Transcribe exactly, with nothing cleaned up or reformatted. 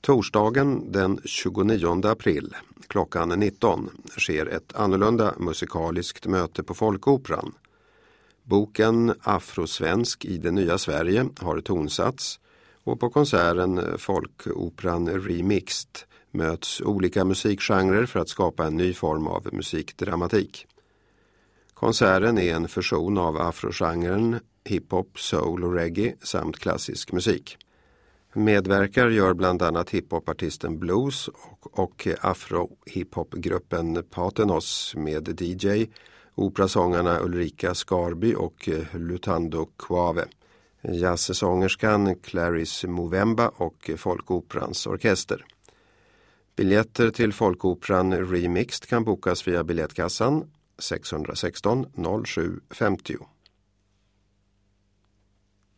Torsdagen den tjugonionde april klockan nitton sker ett annorlunda musikaliskt möte på Folkoperan. Boken Afrosvensk i det nya Sverige har tonsats och på konserten Folkoperan Remixed möts olika musikgenrer för att skapa en ny form av musikdramatik. Konserten är en fusion av afrogenren, hiphop, soul och reggae samt klassisk musik. Medverkar gör bland annat hiphopartisten Blues och, och afro-hiphopgruppen Patenos med D J, operasångarna Ulrika Skarby och Lutando Quave, jazzsångerskan Clarice Movemba och Folkoperans orkester. Biljetter till Folkoperan Remixed kan bokas via biljettkassan sex ett sex noll sju femtio.